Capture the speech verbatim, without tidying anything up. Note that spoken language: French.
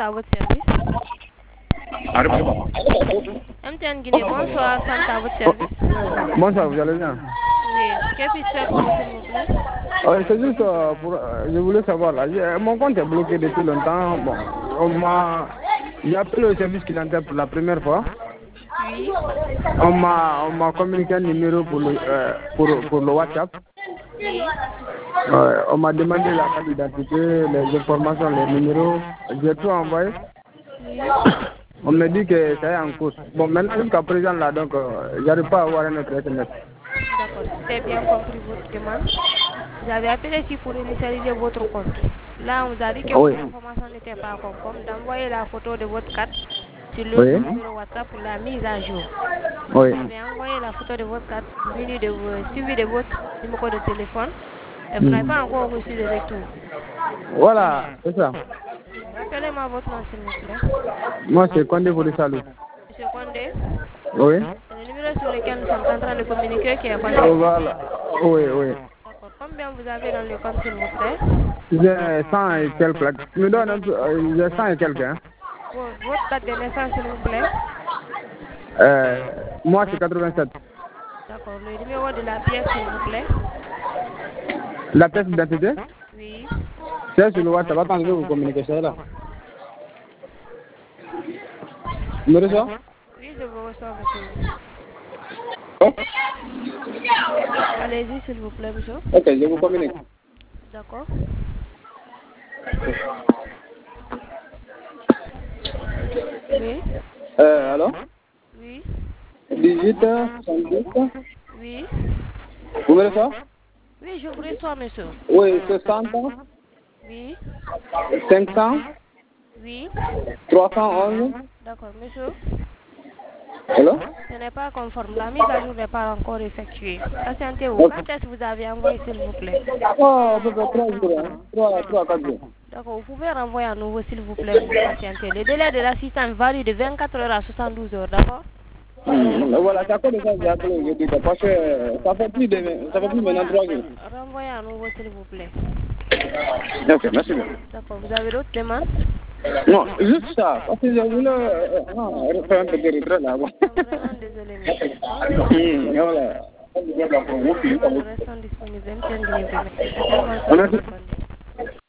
à votre service. M T N Guinée, bonsoir, Santa à votre service. Bonsoir, vous allez bien? Oui, que puis-je faire pour vous, s'il vous plaît? Oui, c'est juste euh, pour. Euh, je voulais savoir là. j'ai- Mon compte est bloqué depuis longtemps. Bon, on m'a. J'ai appelé le service clientèle pour la première fois. Oui. On m'a on m'a communiqué un numéro pour le, euh, pour, pour le WhatsApp. Oui. Euh, on m'a demandé la carte d'identité, les informations, les numéros. J'ai tout envoyé. Oui. On me dit que ça est en cours. Bon, maintenant jusqu'à présent là, donc, euh, j'arrive pas à avoir un autre S M S. D'accord, si j'ai bien compris votre demande, vous avez appelé ici pour initialiser votre compte. Là, on vous a dit que Oui. vos informations n'étaient pas conformes, d'envoyer la photo de votre carte sur le Oui. numéro WhatsApp pour la mise à jour. Oui. Vous avez envoyé la photo de votre carte munie de vos, suivi de votre numéro de téléphone et vous n'avez Hmm. pas encore reçu de retour. Voilà, c'est ça. Rappelez-moi votre nom, s'il vous plaît. Moi, c'est Condé Salou. Monsieur Condé, Oui. c'est le numéro sur lequel nous sommes en train de communiquer qui est Condé. Euh, Voilà. Oui, oui. D'accord. Combien vous avez dans le compte, s'il vous plaît? J'ai cent et quelques. Tu me donnes un peu. euh, J'ai cent et quelques. Hein. Vo- Votre date de naissance, s'il vous plaît. Euh, moi, c'est quatre-vingt-sept. D'accord. Le numéro de la pièce, s'il vous plaît. La pièce d'identité, Oui. c'est sur le WhatsApp. Attends, je vais vous communiquer ça là. Vous me reçoit? Oui, je vous reçois, monsieur. Oh. Allez-y, s'il vous plaît, monsieur. Ok, je vous communique. D'accord. Oui. Euh, alors? Oui. dix-huit, soixante-dix. Oui. Vous me reçoit? Oui, je vous reçois, monsieur. Oui, soixante, Oui. cinq cents, Oui. trois cent onze. D'accord, monsieur. Alors? Ce n'est pas conforme. La mise à jour n'est pas encore effectuée. Patientez-vous. Ok. Quand est-ce que vous avez envoyé, s'il vous plaît? Oh, à peu près trois jours. Hein. trois, trois, quatre jours. D'accord, vous pouvez renvoyer à nouveau, s'il vous plaît, vous patientez. Le délai de l'assistance varie de vingt-quatre heures à soixante-douze heures, d'accord? Hum, voilà, c'est à cause de ça que j'ai appelé aujourd'hui. Parce que euh, ça fait plus de ça fait plus maintenant trois jours. Renvoyez à nouveau, s'il vous plaît. Ok, merci bien. D'accord, vous avez d'autres demandes? Non, juste ça. Parce que je voulais euh, non, refaire un peu de retrait là. Vraiment désolé, monsieur. Hum, voilà. Toutes les demandes restant disponibles. M T N Guinée vous remercie. Excellente On soirée, a monsieur Condé.